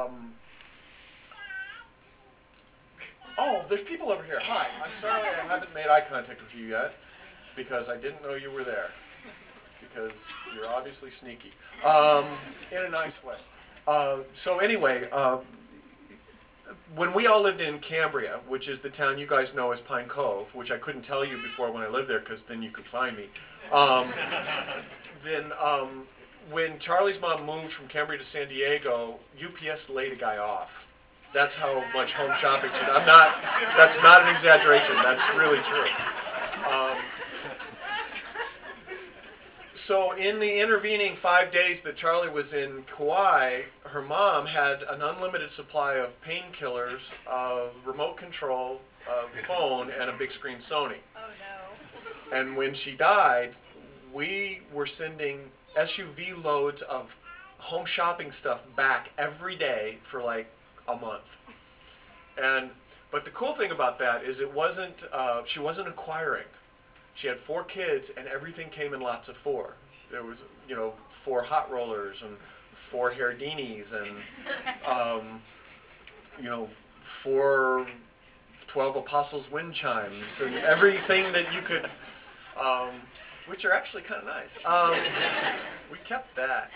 Oh, there's people over here. Hi. I'm sorry I haven't made eye contact with you yet because I didn't know you were there. Because you're obviously sneaky. In a nice way. So anyway, when we all lived in Cambria, which is the town you guys know as Pine Cove, which I couldn't tell you before when I lived there because then you could find me. Then when Charlie's mom moved from Cambria to San Diego, UPS laid a guy off. That's how much home shopping she did. That's not an exaggeration. That's really true. So in the intervening 5 days that Charlie was in Kauai, her mom had an unlimited supply of painkillers, remote control, phone, and a big screen Sony. Oh no. And when she died, we were sending SUV loads of home shopping stuff back every day for like a month. But the cool thing about that is she wasn't acquiring. She had 4 kids, and everything came in lots of 4. There was, 4 hot rollers and 4 Hardini's and, 4 12 Apostles wind chimes and everything that you could, which are actually kind of nice. We kept that.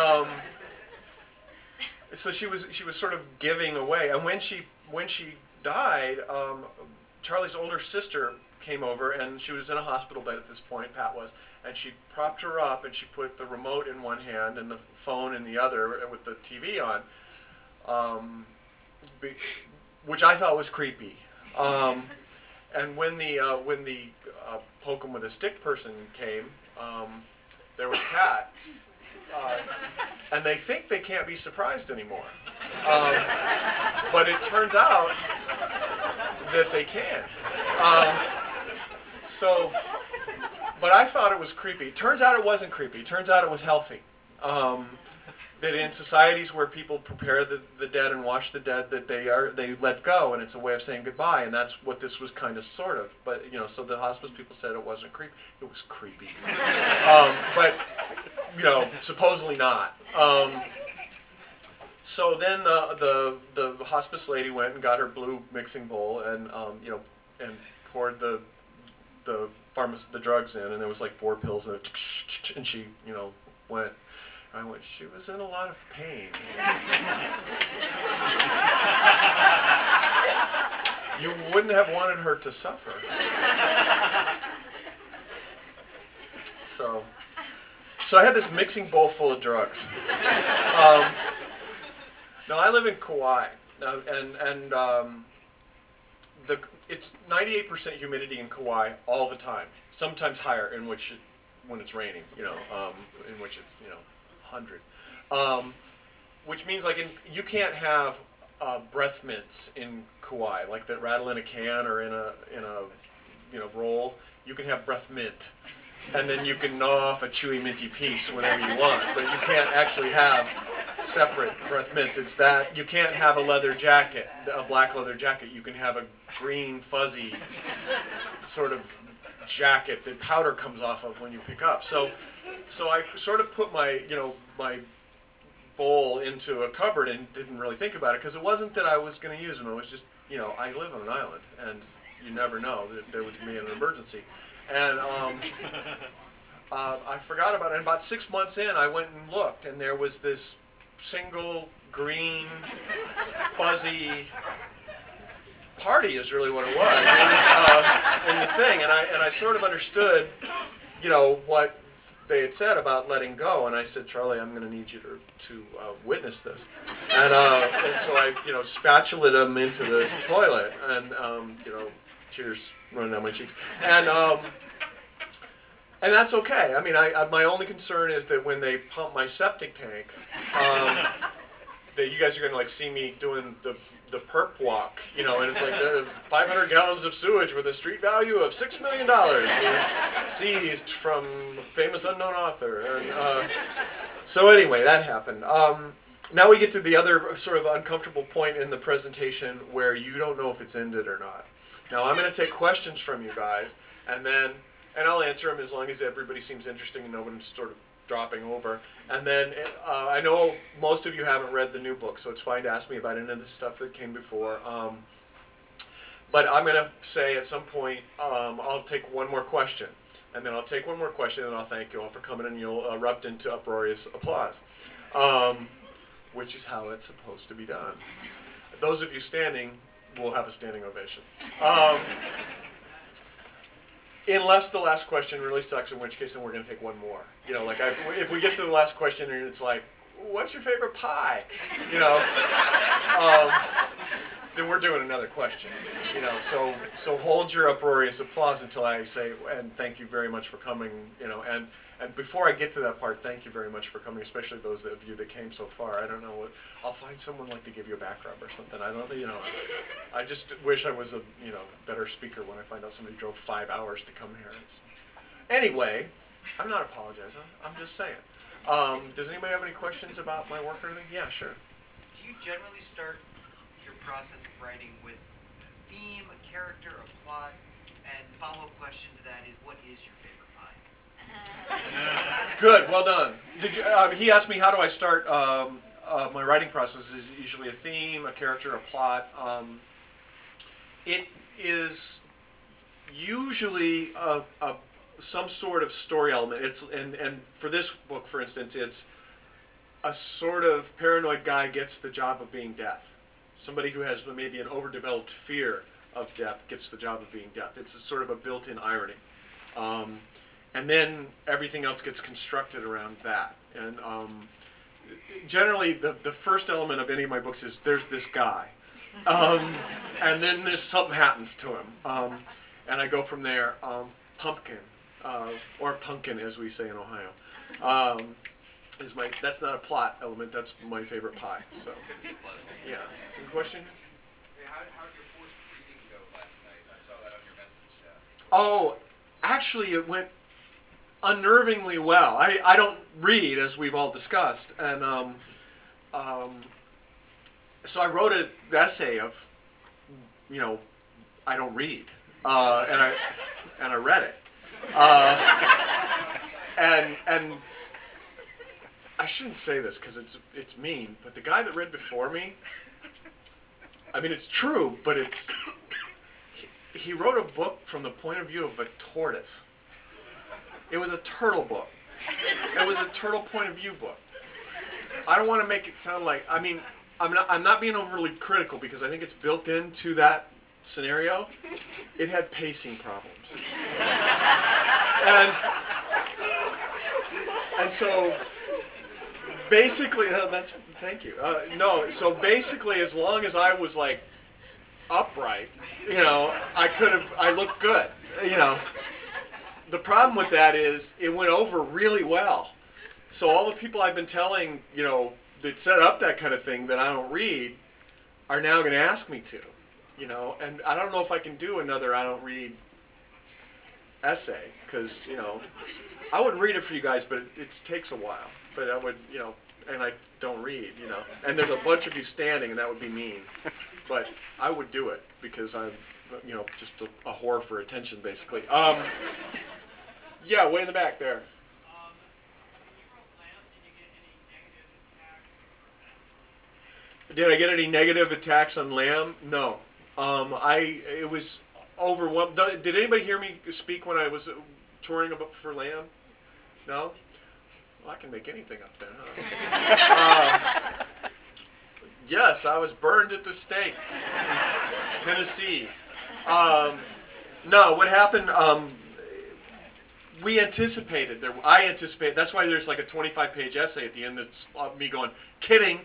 So she was sort of giving away, and when she died, Charlie's older sister came over, and she was in a hospital bed at this point, Pat was, and she propped her up, and she put the remote in one hand and the phone in the other with the TV on, which I thought was creepy. And when the poke 'em with a stick person came, there was Pat. And they think they can't be surprised anymore. But it turns out that they can. But I thought it was creepy. Turns out it wasn't creepy. Turns out it was healthy. That in societies where people prepare the dead and wash the dead, that they let go, and it's a way of saying goodbye, and that's what this was kind of sort of. But so the hospice people said it wasn't creepy. It was creepy. But supposedly not. So then the hospice lady went and got her blue mixing bowl and and poured the drugs in, and there was like 4 pills in it, and she went. I went. She was in a lot of pain. You wouldn't have wanted her to suffer. So I had this mixing bowl full of drugs. Now I live in Kauai, and it's 98% humidity in Kauai all the time. Sometimes higher, when it's raining, in which it's 100, which means you can't have breath mints in Kauai like that rattle in a can or in a roll. You can have breath mint. And then you can gnaw off a chewy, minty piece whenever you want, but you can't actually have separate breath mints. It's that you can't have a leather jacket, a black leather jacket. You can have a green, fuzzy sort of jacket that powder comes off of when you pick up. So I sort of put my bowl into a cupboard and didn't really think about it because it wasn't that I was going to use them. It was just I live on an island and you never know that there would be an emergency. And I forgot about it. And about 6 months in, I went and looked, and there was this single green, fuzzy party is really what it was in the thing. And I sort of understood, what they had said about letting go. And I said, Charlie, I'm going to need you to witness this. And so I, spatulaed them into the toilet, and tears running down my cheeks, and that's okay. I mean, my only concern is that when they pump my septic tank, that you guys are going to see me doing the perp walk, and it's like 500 gallons of sewage with a street value of $6 million seized from a famous unknown author. And so anyway, that happened. Now we get to the other sort of uncomfortable point in the presentation where you don't know if it's ended or not. Now I'm going to take questions from you guys, and I'll answer them as long as everybody seems interesting and no one sort of dropping over. And then I know most of you haven't read the new book, so it's fine to ask me about any of the stuff that came before. But I'm going to say at some point, I'll take one more question. And then I'll take one more question, and I'll thank you all for coming, and you'll erupt into uproarious applause, which is how it's supposed to be done. Those of you standing will have a standing ovation. Unless the last question really sucks, in which case then we're going to take one more. You know, like if we get to the last question and it's like, what's your favorite pie? You know, then we're doing another question. You know, so hold your uproarious applause until I say, and thank you very much for coming. You know, and before I get to that part, thank you very much for coming, especially those of you that came so far. I don't know what, I'll find someone like to give you a back rub or something. I don't, you know, I just wish I was a, you know, better speaker when I find out somebody drove 5 hours to come here. Anyway, I'm not apologizing. I'm just saying. Does anybody have any questions about my work or anything? Yeah, sure. Do you generally start your process of writing with a theme, a character, a plot? And the follow-up question to that is, what is your favorite pie? Good, well done. Did you, he asked me how do I start my writing process. Is usually a theme, a character, a plot. It is usually some sort of story element. It's and for this book, for instance, it's a sort of paranoid guy gets the job of being deaf. Somebody who has maybe an overdeveloped fear of death gets the job of being deaf. It's a sort of a built-in irony. And then everything else gets constructed around that. And generally, the first element of any of my books is there's this guy. And then there's something happens to him. And I go from there. Pumpkin, or pumpkin as we say in Ohio, is that's not a plot element, that's my favorite pie. So, yeah. Any question? How did your forced reading go last night? I saw that on your message. Oh, actually it went unnervingly well. I don't read, as we've all discussed, and so I wrote an essay of, you know, I don't read, and I read it, and I shouldn't say this because it's mean, but the guy that read before me, I mean it's true, but he wrote a book from the point of view of a tortoise. It was a turtle book. It was a turtle point of view book. I don't want to make it sound like, I mean, I'm not being overly critical because I think it's built into that scenario. It had pacing problems. And so basically, thank you. So basically as long as I was like upright, you know, I looked good, you know. The problem with that is it went over really well. So all the people I've been telling, you know, that set up that kind of thing that I don't read are now going to ask me to, you know, and I don't know if I can do another I don't read essay because, you know, I would read it for you guys, but it takes a while. But I would, you know, and I don't read, you know, and there's a bunch of you standing and that would be mean. But I would do it because I'm, you know, just a whore for attention basically. Yeah, way in the back there. Did I get any negative attacks on Lamb? No. It was overwhelmed. Did anybody hear me speak when I was touring for Lamb? No? Well, I can make anything up then, huh? Yes, I was burned at the stake in Tennessee. No, what happened, I anticipated, that's why there's like a 25-page essay at the end that's me going, kidding.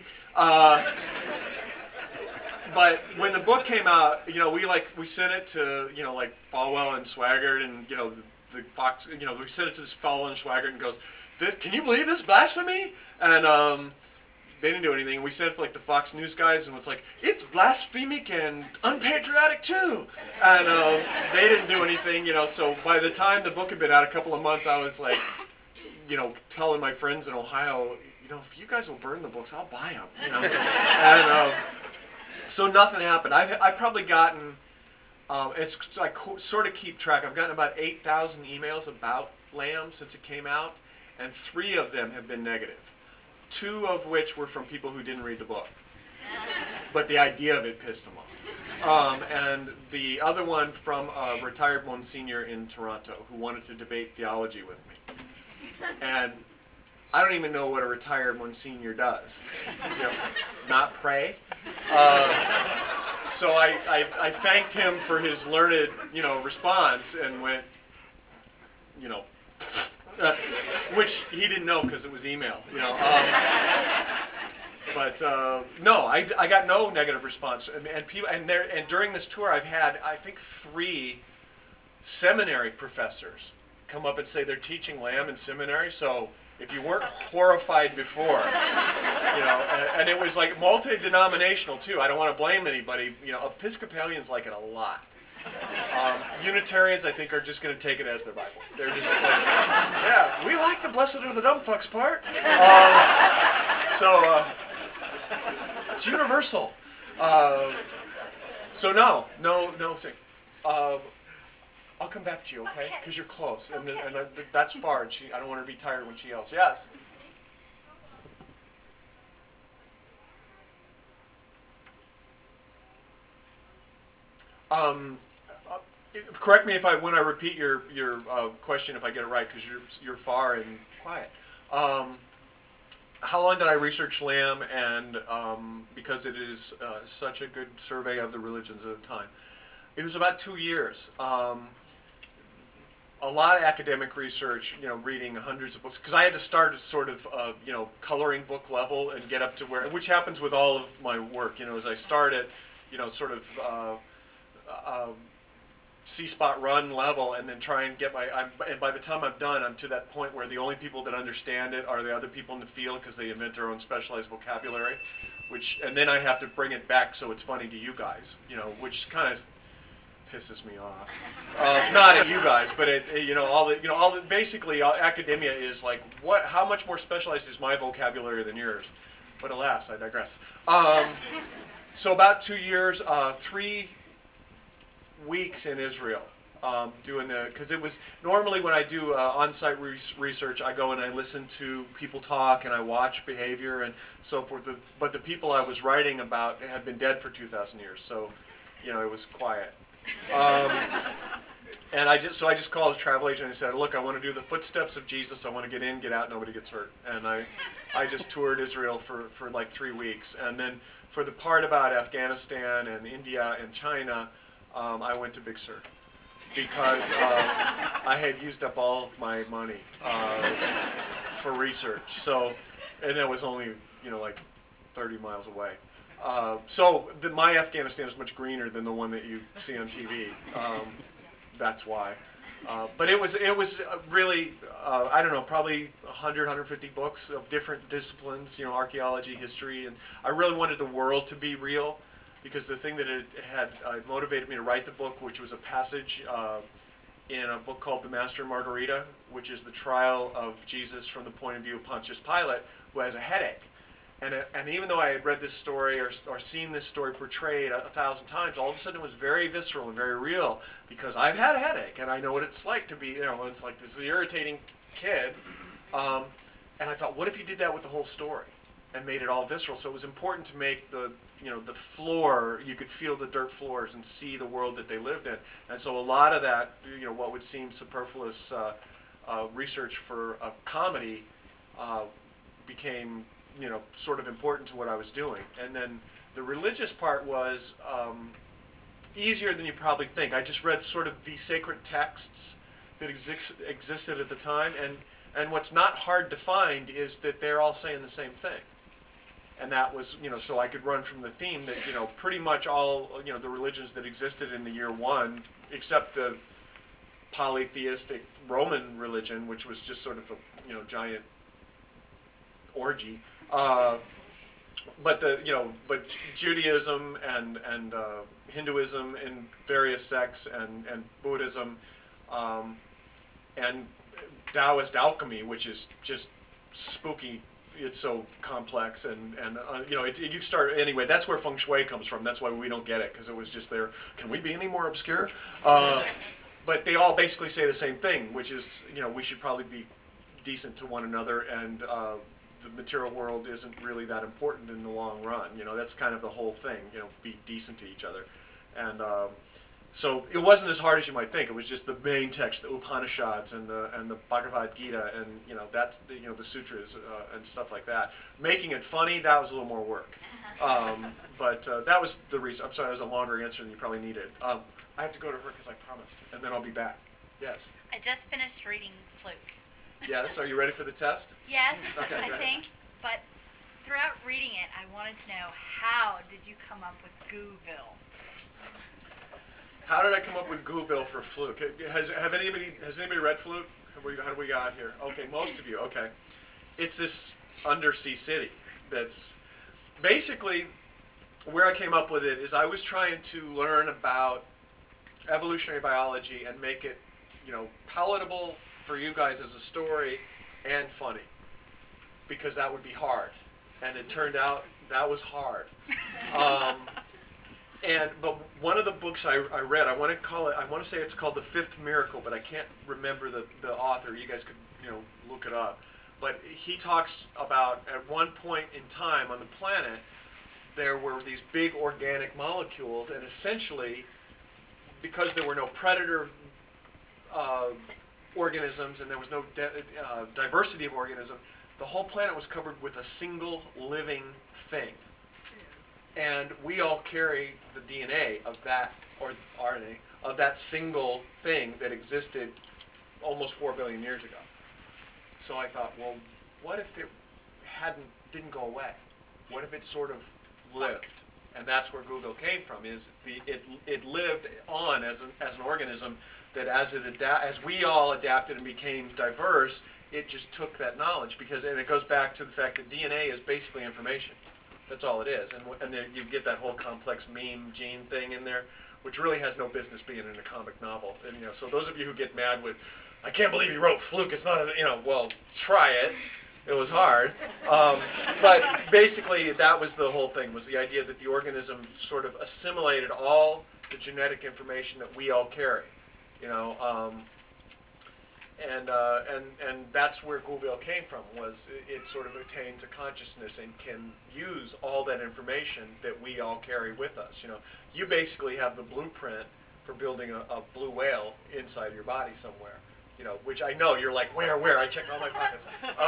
But when the book came out, you know, we sent it to, you know, like Falwell and Swaggart and, you know, the Fox, you know, we sent it to this Falwell and Swaggart and goes, can you believe this blasphemy? And they didn't do anything. We sent it to like the Fox News guys and was like, it's blasphemic and unpatriotic too. And they didn't do anything, you know, so by the time the book had been out a couple of months, I was like, you know, telling my friends in Ohio, you know, if you guys will burn the books, I'll buy them, you know. And so nothing happened. I've probably gotten, I sort of keep track, I've gotten about 8,000 emails about Lamb since it came out. and 3 of them have been negative. 2 of which were from people who didn't read the book, but the idea of it pissed them off. And the other one from a retired Monsignor in Toronto who wanted to debate theology with me. And I don't even know what a retired Monsignor does. You know, not pray. So I thanked him for his learned, response and went, which he didn't know because it was email, But no, I got no negative response, and during this tour, I've had I think 3 seminary professors come up and say they're teaching Lamb in seminary. So if you weren't horrified before, and it was like multi-denominational too. I don't want to blame anybody. Episcopalians like it a lot. Unitarians, I think, are just going to take it as their Bible. They're just like, yeah, we like the blessed are the dumb fucks part. So it's universal. So no thing. I'll come back to you, okay? Because you're close, and that's far, and I don't want her to be tired when she yells. Yes. Correct me when I repeat your question if I get it right, because you're far and quiet. How long did I research Lamb? And because it is such a good survey of the religions of the time, it was about 2 years. A lot of academic research, reading hundreds of books, because I had to start at sort of, coloring book level and get up to which happens with all of my work, as I start at, sort of C-spot run level, and then try and get and by the time I'm done, I'm to that point where the only people that understand it are the other people in the field because they invent their own specialized vocabulary, and then I have to bring it back so it's funny to you guys, which kind of pisses me off. Not at you guys, but basically academia is like, how much more specialized is my vocabulary than yours? But alas, I digress. So about 2 years, 3 weeks in Israel, because it was normally when I do on-site research, I go and I listen to people talk and I watch behavior and so forth. But the people I was writing about had been dead for 2,000 years, so it was quiet. And I just called a travel agent and I said, look, I want to do the footsteps of Jesus. I want to get in, get out, nobody gets hurt. And I just toured Israel for like 3 weeks. And then for the part about Afghanistan and India and China, I went to Big Sur because I had used up all of my money for research. So, and it was only, like 30 miles away. So my Afghanistan is much greener than the one that you see on TV. That's why. But it was really, I don't know, probably 100, 150 books of different disciplines, archaeology, history, and I really wanted the world to be real, because the thing that it had motivated me to write the book, which was a passage in a book called The Master and Margarita, which is the trial of Jesus from the point of view of Pontius Pilate, who has a headache. And even though I had read this story or seen this story portrayed 1,000 times, all of a sudden it was very visceral and very real, because I've had a headache and I know what it's like to be, it's like this irritating kid. And I thought, what if you did that with the whole story and made it all visceral? So it was important to make the floor, you could feel the dirt floors and see the world that they lived in. And so a lot of that, what would seem superfluous research for a comedy became sort of important to what I was doing. And then the religious part was easier than you probably think. I just read sort of the sacred texts that existed at the time, and what's not hard to find is that they're all saying the same thing. And that was, so I could run from the theme that, pretty much all, the religions that existed in the year 1, except the polytheistic Roman religion, which was just sort of a, giant orgy. But Judaism and Hinduism in various sects and Buddhism, and Taoist alchemy, which is just spooky. It's so complex, and you start anyway. That's where feng shui comes from. That's why we don't get it, because it was just there. Can we be any more obscure? But they all basically say the same thing, which is we should probably be decent to one another, and the material world isn't really that important in the long run. You know, that's kind of the whole thing. You know, be decent to each other, and so it wasn't as hard as you might think. It was just the main text, the Upanishads and the Bhagavad Gita, and you know that's the, you know, the sutras and stuff like that. Making it funny, that was a little more work. But that was the reason. I'm sorry, that was a longer answer than you probably needed. I have to go to her because I promised, and then I'll be back. Yes. I just finished reading Fluke. Yes. Are you ready for the test? Yes, Okay, I go ahead. think. But throughout reading it, I wanted to know, how did you come up with Gooville? How did I come up with Gooville for Fluke? Has anybody read Fluke? How do we got here? Okay, most of you. Okay, it's this undersea city that's basically where I came up with it. Is I was trying to learn about evolutionary biology and make it, you know, palatable for you guys as a story and funny, because that would be hard, and it turned out that was hard. But one of the books I read, I want to say it's called The Fifth Miracle, but I can't remember the author. You guys could, you know, look it up. But he talks about, at one point in time on the planet, there were these big organic molecules, and essentially, because there were no predator organisms and there was no diversity of organisms, the whole planet was covered with a single living thing. And we all carry the DNA of that, or RNA, of that single thing that existed almost 4 billion years ago. So I thought, well, what if it didn't go away? What if it sort of lived? And that's where Gooville came from. It lived on as an organism that as we all adapted and became diverse, it just took that knowledge, and it goes back to the fact that DNA is basically information. That's all it is, and then you get that whole complex meme gene thing in there, which really has no business being in a comic novel. And you know, so those of you who get mad with, I can't believe he wrote Fluke. It's not, you know, well, try it. It was hard, but basically that was the whole thing. Was the idea that the organism sort of assimilated all the genetic information that we all carry, you know. And that's where Gooville came from. Was it sort of attains a consciousness and can use all that information that we all carry with us. You know, you basically have the blueprint for building a blue whale inside of your body somewhere. You know, which I know you're like, where? I checked all my pockets.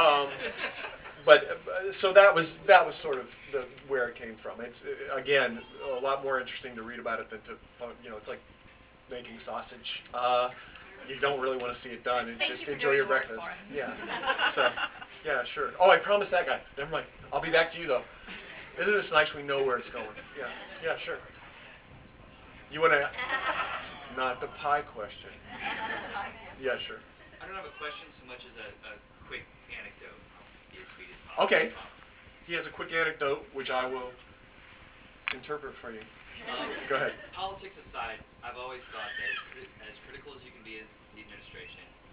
So that was sort of where it came from. It's again a lot more interesting to read about it than to, you know, it's like making sausage. You don't really want to see it done. And Thank just you for enjoy doing your the work breakfast. for us. Yeah. So, yeah, sure. Oh, I promised that guy. Never mind. I'll be back to you though. Isn't this nice? We know where it's going. Yeah. Yeah, sure. You want to? Not the pie question. Yeah, sure. I don't have a question so much as a quick anecdote. Be as sweet as possible. Okay. He has a quick anecdote, which I will interpret for you. Go ahead. Politics aside, I've always thought that as critical as you can be of the administration,